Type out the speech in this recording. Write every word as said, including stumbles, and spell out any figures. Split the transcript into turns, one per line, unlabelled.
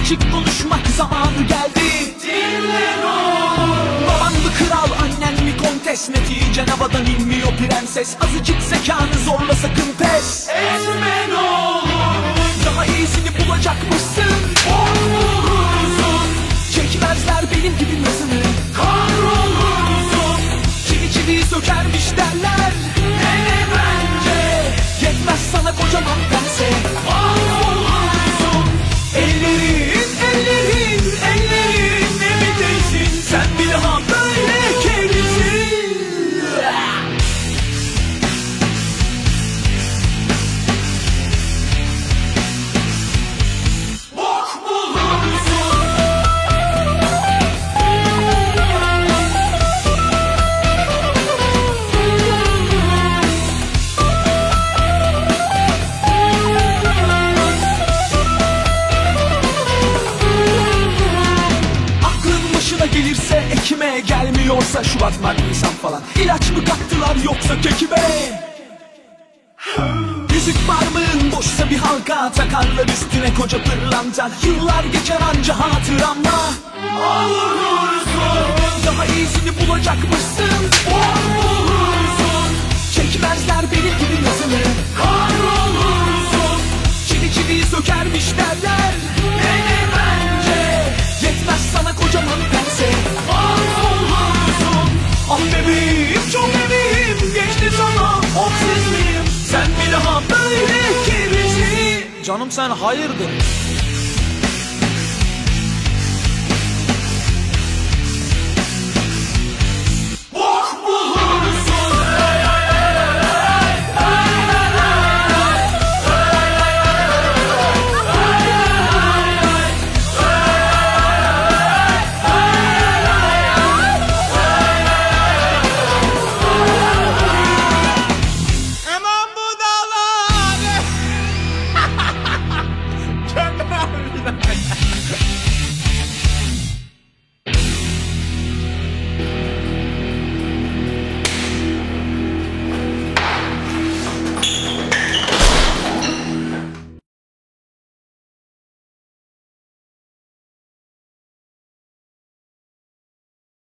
birazcık konuşmak zamanı geldi. Dinle ne olur. Baban mı kral, annen mi kontes? Netice havadan inmiyor prenses. Azıcık zekanı zorla, sakın pes etme ne olur. Daha iyisini bulacakmışsın. Olursun. Çekmezler benim gibi nazını. Kahrolursun. Çivi çivi sökermiş derler. Dene bence. Yetmez sana kocaman pense. Mahvolursun. Ellerin, ellerin, ellerin ne biteysin. Sen bir daha böyle kerisin. Bok bulursun. Aklın başına gelirse ekime, gelmiyorsa Şubat, Mart, Nisan falan. İlaç mı kattılar yoksa kekime? Yüzük parmağın boşsa bir halka takarlar üstüne koca pırlanta. Yıllar geçer anca hatıramla. Olursun. Daha iyisini bulacakmışsın. Olursun. Çekmezler benim gibi yazını. Kahrolursun. Çivi çivi sökermiş derler. Dene bence. Yetmez sana kocaman pense. Mahvolursun. Ah bebeğim, çok bebeğim. Geçti sana, oksuz muyum? Sen bir daha böyle kerisin.
Canım sen hayırdır?